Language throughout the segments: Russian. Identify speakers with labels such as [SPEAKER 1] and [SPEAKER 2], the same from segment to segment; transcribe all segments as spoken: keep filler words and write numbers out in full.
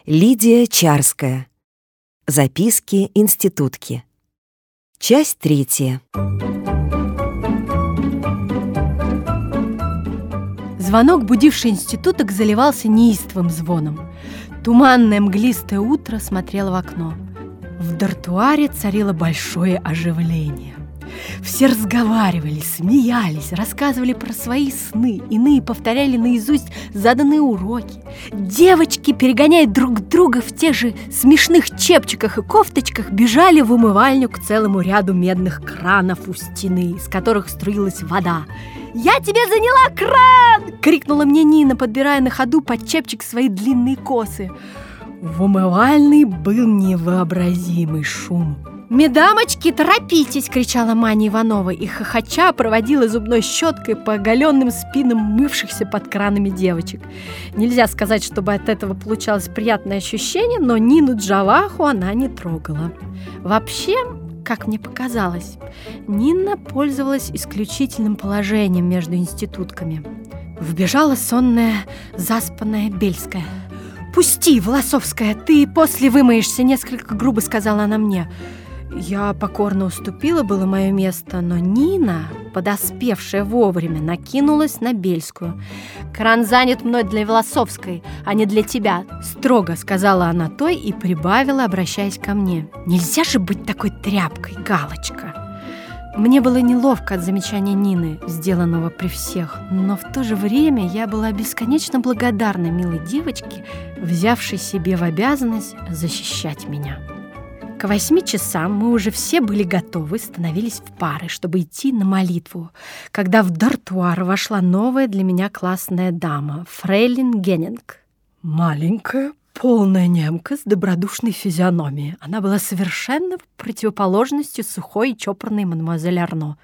[SPEAKER 1] Лидия Чарская. Записки институтки. Часть третья.
[SPEAKER 2] Звонок, будивший институток, заливался неистовым звоном. Туманное мглистое утро смотрело в окно. В дартуаре царило большое оживление. Все разговаривали, смеялись, рассказывали про свои сны, иные повторяли наизусть заданные уроки. Девочки, перегоняя друг друга в тех же смешных чепчиках и кофточках, бежали в умывальню к целому ряду медных кранов у стены, из которых струилась вода. «Я тебе заняла кран!» — крикнула мне Нина, подбирая на ходу под чепчик свои длинные косы. В умывальной был невообразимый шум. «Медамочки, торопитесь!» — кричала Маня Иванова и хохоча проводила зубной щеткой по оголенным спинам мывшихся под кранами девочек. Нельзя сказать, чтобы от этого получалось приятное ощущение, но Нину Джаваху она не трогала. Вообще, как мне показалось, Нина пользовалась исключительным положением между институтками. Вбежала сонная, заспанная Бельская. «Пусти, Волосовская, ты после вымоешься», — несколько грубо сказала она мне. Я покорно уступила, было мое место, но Нина, подоспевшая вовремя, накинулась на Бельскую. «Кран занят мной для Волосовской, а не для тебя», — строго сказала она той и прибавила, обращаясь ко мне. «Нельзя же быть такой тряпкой, Галочка». Мне было неловко от замечания Нины, сделанного при всех, но в то же время я была бесконечно благодарна милой девочке, взявшей себе в обязанность защищать меня. К восьми часам мы уже все были готовы, становились в пары, чтобы идти на молитву, когда в дартуар вошла новая для меня классная дама, фрейлин Геннинг. Маленькая, полная немка с добродушной физиономией. Она была совершенно противоположностью сухой и чопорной мадемуазель Арно.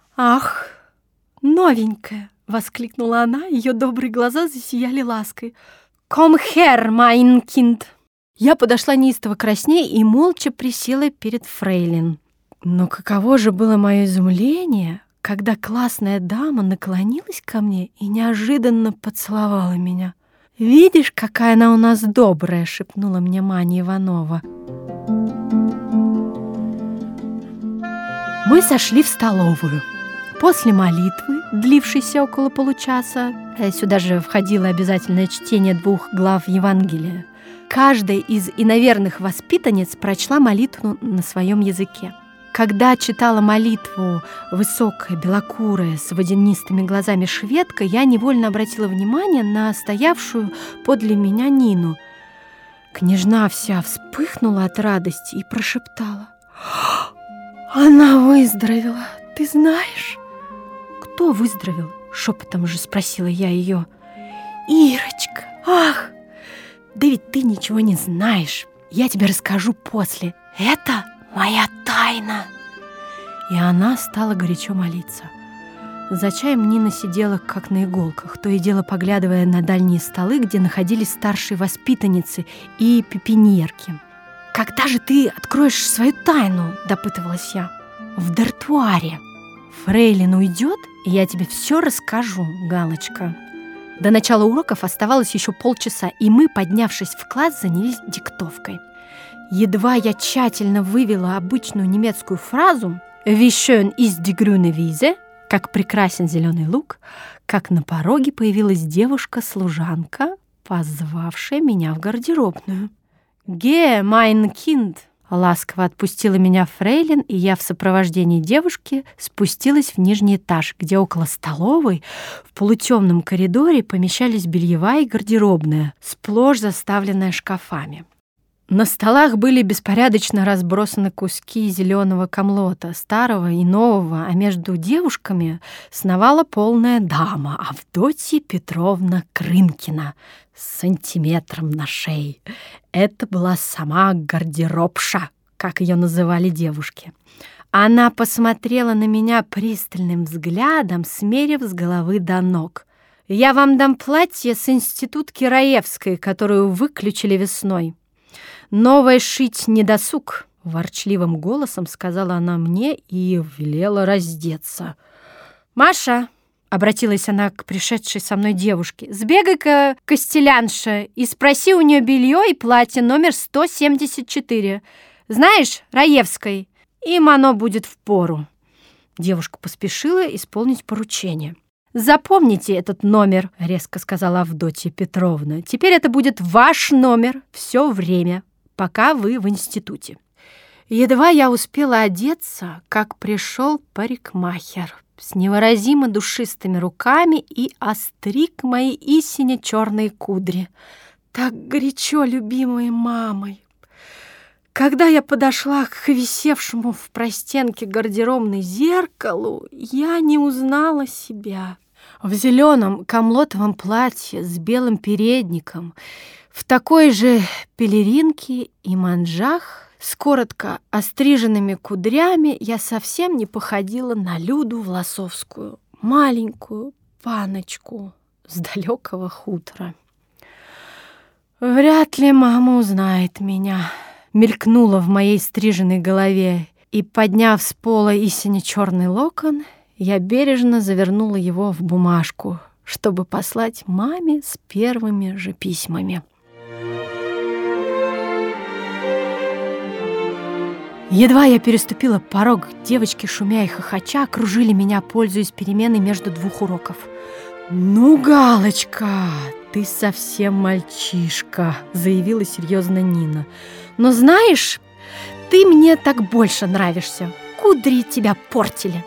[SPEAKER 2] «Ах, новенькая!» — воскликнула она, ее добрые глаза засияли лаской. «Komm her, mein Kind!» Я подошла неистово красней и молча присела перед фрейлин. Но каково же было мое изумление, когда классная дама наклонилась ко мне и неожиданно поцеловала меня. «Видишь, какая она у нас добрая!» — шепнула мне Маня Иванова. Мы сошли в столовую. После молитвы, длившейся около получаса, сюда же входило обязательное чтение двух глав Евангелия, каждая из иноверных воспитанниц прочла молитву на своем языке. Когда читала молитву высокая, белокурая, с водянистыми глазами шведка, я невольно обратила внимание на стоявшую подле меня Нину. Княжна вся вспыхнула от радости и прошептала: «Она выздоровела, ты знаешь?» «Кто выздоровел?» — шепотом же спросила я ее. «Ирочка! Ах! Да ведь ты ничего не знаешь. Я тебе расскажу после. Это моя тайна!» И она стала горячо молиться. За чаем Нина сидела как на иголках, то и дело поглядывая на дальние столы, где находились старшие воспитанницы и пепеньерки. «Когда же ты откроешь свою тайну?» – допытывалась я. «В дартуаре. Фрейлин уйдет, и я тебе все расскажу, Галочка». До начала уроков оставалось еще полчаса, и мы, поднявшись в класс, занялись диктовкой. Едва я тщательно вывела обычную немецкую фразу «Wie schön ist die grüne Wiese», «Как прекрасен зеленый луг», как на пороге появилась девушка-служанка, позвавшая меня в гардеробную. «Geh, mein Kind!» Ласково отпустила меня фрейлин, и я в сопровождении девушки спустилась в нижний этаж, где около столовой в полутемном коридоре помещались бельевая и гардеробная, сплошь заставленная шкафами. На столах были беспорядочно разбросаны куски зеленого камлота, старого и нового, а между девушками сновала полная дама Авдотья Петровна Крынкина с сантиметром на шее. Это была сама гардеробша, как ее называли девушки. Она посмотрела на меня пристальным взглядом, смерив с головы до ног. «Я вам дам платье с институтки Раевской, которую выключили весной. Новое шить не досуг», — ворчливым голосом сказала она мне и велела раздеться. «Маша, обратилась она к пришедшей со мной девушке, сбегай-ка к костелянше и спроси у нее белье и платье номер сто семьдесят четыре. Знаешь, Раевской, им оно будет впору. Девушка поспешила исполнить поручение. «Запомните этот номер», — резко сказала Авдотья Петровна. «Теперь это будет ваш номер все время, пока вы в институте». Едва я успела одеться, как пришел парикмахер с невыразимо душистыми руками и остриг мои истине черные кудри, так горячо любимой мамой. Когда я подошла к висевшему в простенке гардеробной зеркалу, я не узнала себя. В зеленом камлотовом платье с белым передником, в такой же пелеринке и манжах, с коротко остриженными кудрями, я совсем не походила на Люду Власовскую, маленькую паночку с далекого хутора. «Вряд ли мама узнает меня», — мелькнула в моей стриженной голове, и, подняв с пола истине черный локон, я бережно завернула его в бумажку, чтобы послать маме с первыми же письмами. Едва я переступила порог, девочки, шумя и хохоча, окружили меня, пользуясь переменой между двух уроков. «Ну, Галочка, ты совсем мальчишка», — заявила серьезно Нина. «Но знаешь, ты мне так больше нравишься. Кудри тебя портили».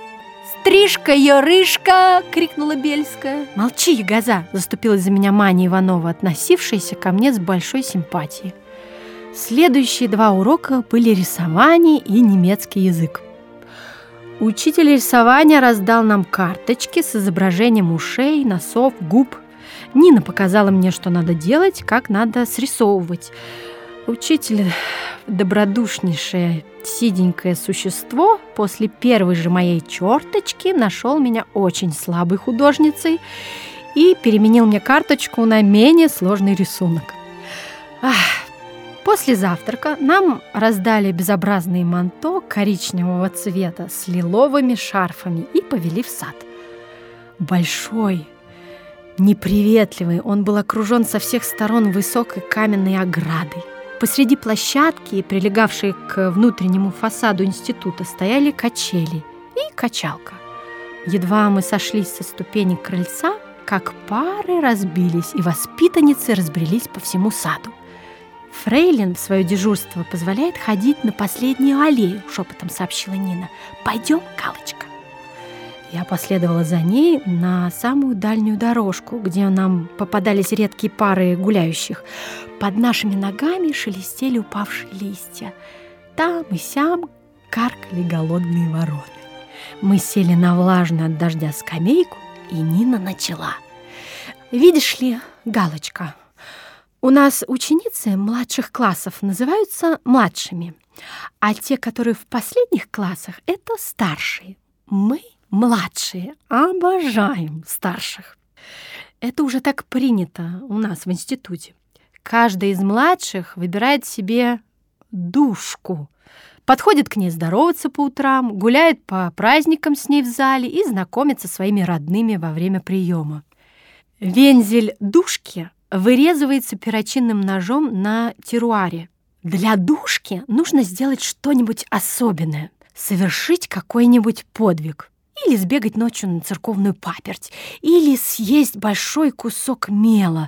[SPEAKER 2] «Стрижка-ерышка!» — крикнула Бельская. «Молчи, ягоза!» — заступилась за меня Маня Иванова, относившаяся ко мне с большой симпатией. Следующие два урока были рисование и немецкий язык. Учитель рисования раздал нам карточки с изображением ушей, носов, губ. Нина показала мне, что надо делать, как надо срисовывать. Учитель, добродушнейшее сиденькое существо, после первой же моей черточки нашел меня очень слабой художницей и переменил мне карточку на менее сложный рисунок. Ах! После завтрака нам раздали безобразные манто коричневого цвета с лиловыми шарфами и повели в сад. Большой, неприветливый, он был окружен со всех сторон высокой каменной оградой. Посреди площадки, прилегавшей к внутреннему фасаду института, стояли качели и качалка. Едва мы сошлись со ступенек крыльца, как пары разбились, и воспитанницы разбрелись по всему саду. «Фрейлин в свое дежурство позволяет ходить на последнюю аллею», — шепотом сообщила Нина. «Пойдем, Галочка». Я последовала за ней на самую дальнюю дорожку, где нам попадались редкие пары гуляющих. Под нашими ногами шелестели упавшие листья. Там и сям каркали голодные вороны. Мы сели на влажную от дождя скамейку, и Нина начала. «Видишь ли, Галочка, у нас ученицы младших классов называются младшими, а те, которые в последних классах, это старшие. Мы, младшие, обожаем старших. Это уже так принято у нас в институте. Каждый из младших выбирает себе душку, подходит к ней здороваться по утрам, гуляет по праздникам с ней в зале и знакомится со своими родными во время приема. Вензель душки вырезывается перочинным ножом на теруаре. Для душки нужно сделать что-нибудь особенное, совершить какой-нибудь подвиг. Или сбегать ночью на церковную паперть, или съесть большой кусок мела.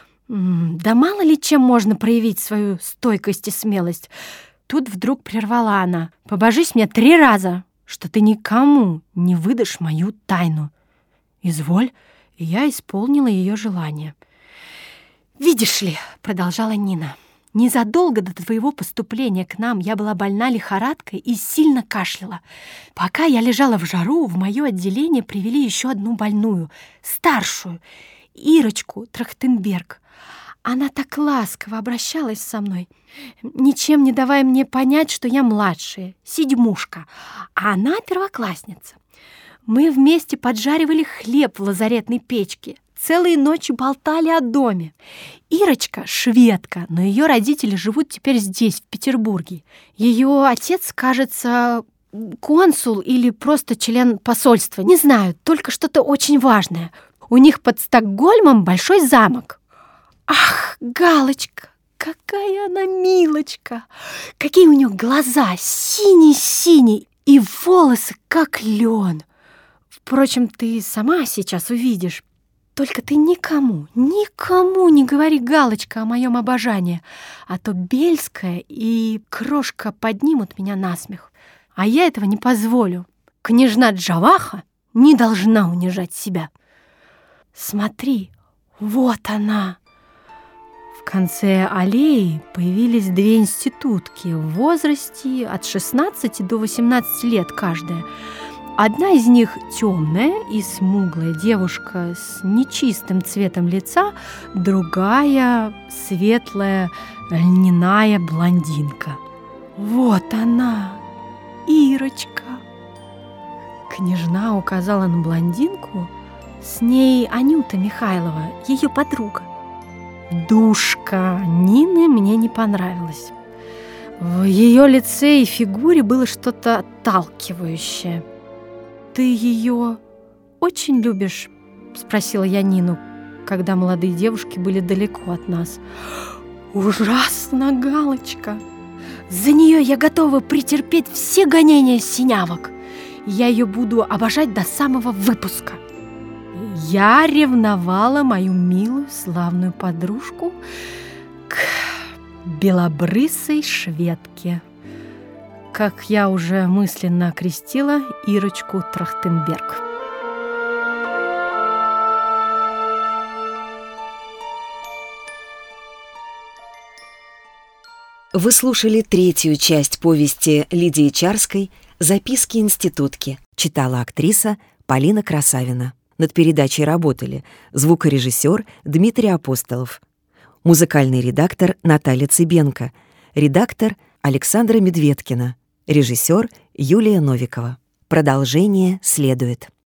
[SPEAKER 2] Да мало ли чем можно проявить свою стойкость и смелость. Тут вдруг прервала она. «Побожись мне три раза, что ты никому не выдашь мою тайну». «Изволь», и я исполнила ее желание. «Видишь ли», — продолжала Нина, «незадолго до твоего поступления к нам я была больна лихорадкой и сильно кашляла. Пока я лежала в жару, в мое отделение привели еще одну больную, старшую, Ирочку Трахтенберг. Она так ласково обращалась со мной, ничем не давая мне понять, что я младшая, седьмушка, а она первоклассница. Мы вместе поджаривали хлеб в лазаретной печке, целые ночи болтали о доме. Ирочка — шведка, но ее родители живут теперь здесь, в Петербурге. Ее отец, кажется, консул или просто член посольства, не знаю, только что-то очень важное. У них под Стокгольмом большой замок. Ах, Галочка, какая она милочка! Какие у нее глаза, синий-синий, и волосы, как лен. Впрочем, ты сама сейчас увидишь. Только ты никому, никому не говори, Галочка, о моем обожании, а то Бельская и Крошка поднимут меня на смех. А я этого не позволю. Княжна Джаваха не должна унижать себя. Смотри, вот она. В конце аллеи появились две институтки в возрасте от шестнадцати до восемнадцати лет каждая. Одна из них темная и смуглая девушка с нечистым цветом лица, другая светлая льняная блондинка. Вот она, Ирочка. Княжна указала на блондинку, с ней Анюта Михайлова, ее подруга. Душка Нины мне не понравилась. В ее лице и фигуре было что-то отталкивающее. «Ты ее очень любишь?» — спросила я Нину, когда молодые девушки были далеко от нас. «Ужасно, Галочка! За нее я готова претерпеть все гонения синявок. Я ее буду обожать до самого выпуска». Я ревновала мою милую славную подружку к белобрысой шведке, как я уже мысленно окрестила Ирочку Трахтенберг.
[SPEAKER 1] Вы слушали третью часть повести Лидии Чарской «Записки институтки». Читала актриса Полина Красавина. Над передачей работали звукорежиссер Дмитрий Апостолов, музыкальный редактор Наталья Цыбенко, редактор Александра Медведкина, режиссер Юлия Новикова. Продолжение следует.